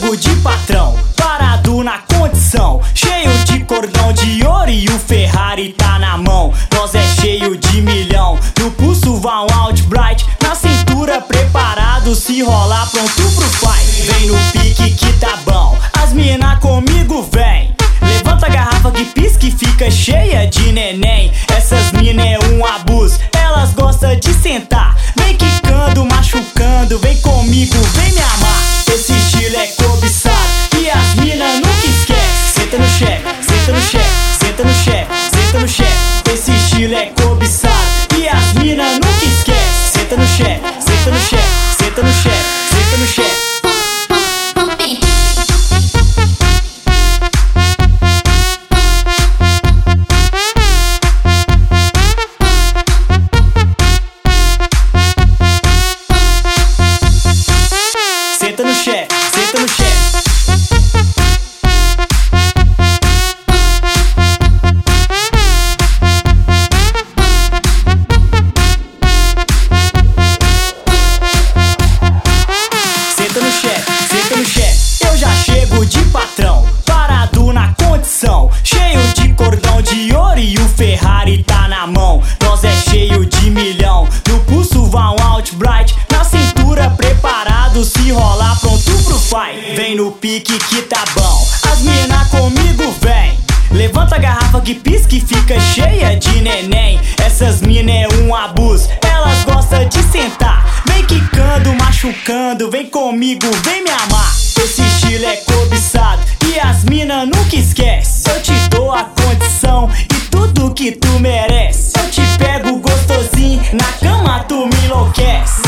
chego de patrão, parado na condição, cheio de cordão de ouro e o Ferrari tá na mão. Nós é cheio de milhão, no pulso vai um out bright, na cintura preparado, se rolar pronto pro fight. Vem no pique que tá bom, as mina comigo vem. Levanta a garrafa que pisca e fica cheia de neném. Essas mina é um abuso, elas gostam de sentar. Vem quicando, machucando, vem comigo, vem me amar. Esse estilo é cobiçado e as mina nunca esquece. Senta no chefe, senta no chefe, senta no chefe, senta no chefe. Esse estilo é cobiçado e as mina nunca esquece. Senta no chefe, senta no chefe, senta no chefe, senta no chefe. Senta no chefe, senta no chefe. Senta no chefe, senta no chefe. Eu já chego de patrão, parado na condição, cheio de cordão de ouro e o Ferrari tá na mão. Nós é cheio de milhão, no pulso vai um out bright, na cintura preparado, se rolar pronto pro fight. Vem no pique que tá bom, as mina comigo vem. Levanta a garrafa que pisca e fica cheia de neném. Essas mina é um abuso, elas gostam de sentar. Vem quicando, machucando, vem comigo, vem me amar. Esse estilo é cobiçado e as mina nunca esquece. Eu te dou a condição e tudo que tu merece. Eu te pego gostosinho, na cama tu me enlouquece.